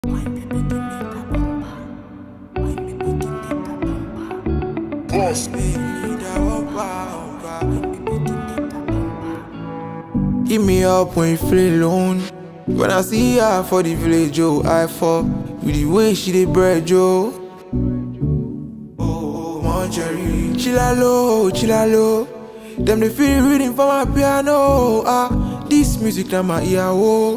Give me up when you feel alone. When I see her for the village, oh, I fall with the way she dey bread, Joe. Oh, Marjorie, chilla low. Them they feel reading for my piano. This music that my ear, oh.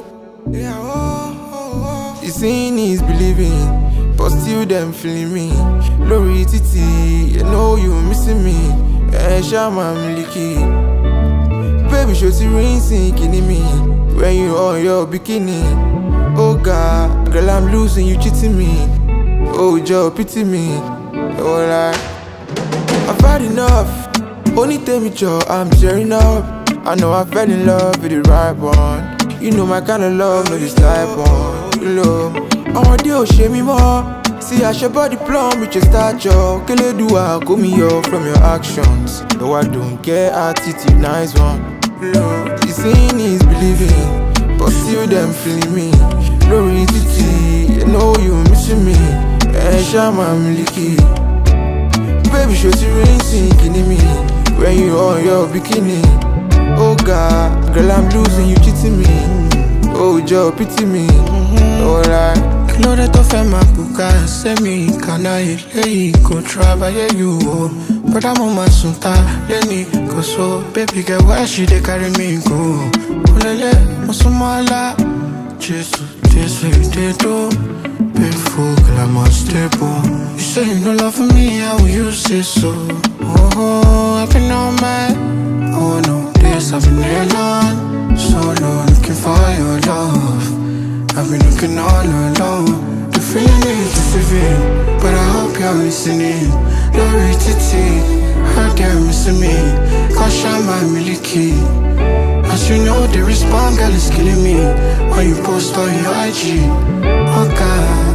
The seeing is believing, but still them feeling me. Lori Titi, you know you missing me. Shama Miliki. Baby, show you rinsing, kidding me. When you on your bikini. Oh God, girl, I'm losing, you cheating me. Oh Joe, pity me. Oh like, I've had enough. Only tell me Joe, I'm tearing up. I know I fell in love with the right one. You know my kind of love, no this type one. Love, I want you to share me more. See, I should body plumb with your stature. Can you do I call me up from your actions? No, I don't care, attitude, nice one. Love, the seeing is believing, but still them feeling me. Lori Titi, you know you missing me. Shama Miliki. Baby, show you rinsing, kidding me. When you on your bikini. Oh God, girl, I'm losing, you cheating me. Oh Joe, pity me. Oh like, know that of my buka send me can I go travel you but I'm on my sunta Lenny go so baby girl why she dey carry me go olele musumala Jesus you dey do painful girl I'm unstable. You say you no love me, how will you say so? Oh, I've been on my oh no days I've been alone, solo looking for your love. I've been looking all alone. The feeling is deceiving, but I hope you're listening. Lori Titi, how dare missing me? Cause Shama Miliki. As you know, the response girl is killing me. When you post on your IG, oh God.